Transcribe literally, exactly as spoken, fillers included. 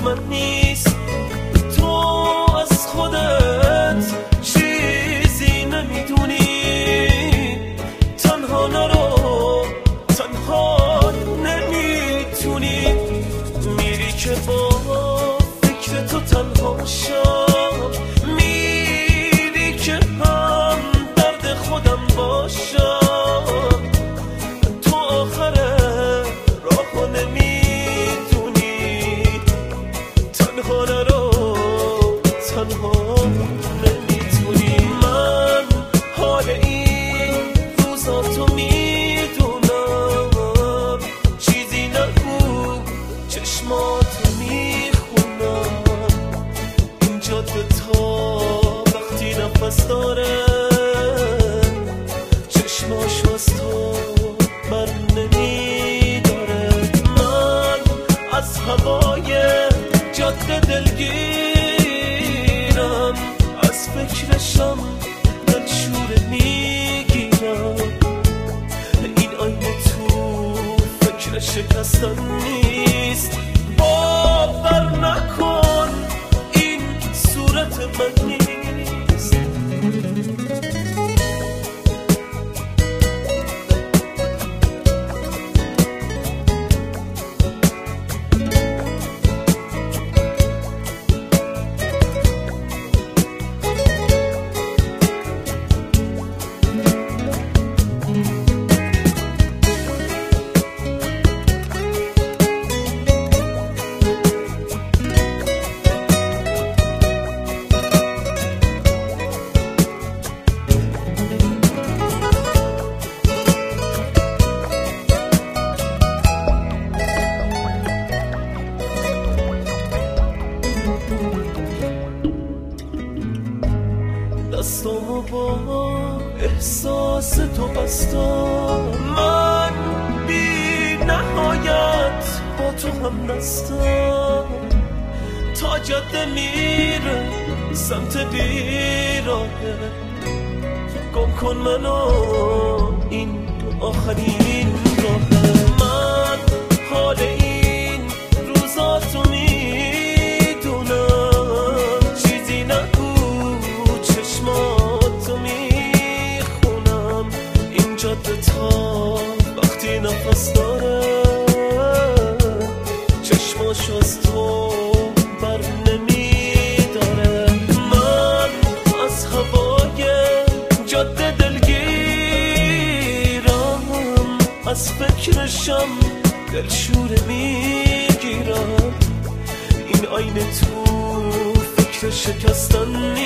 من نیست. تو از خودت چیزی نمیدونی، تنها نرو تنها نمیتونی. میری که با فکر تو تنها شم، میری که هم درد خودم باشم. تو آخر راهو نمیدونی، تنها نرو تنها نمیتونی. من حال این روزا تو میدونم، چیزی نگو چشماتو میخونم. این جاده تا وقتی نفس داره، چشماشو از تو بر نمیداره. من از هوای جاده دلگیرم، از فکرشم دلشوره میگیرم. این آینه تو فکر شکستن نیست، باور نکن این صورت من نیست. دستامو با احساس تو بستم، من بی نهایت با تو هم دستم. تا جاده میره سمت بیراهه، گم کن منو این آخرین راهه. من حال این روزا تو میدونم، چیزی نگو چشماتو میخونم. این جاده تا وقتی نفس داره، چشماشو از تو بر نمیداره. من از هوای جاده دلگیرم، از فکرشم دلشوره میگیرم. این آینه تو فکر شکستن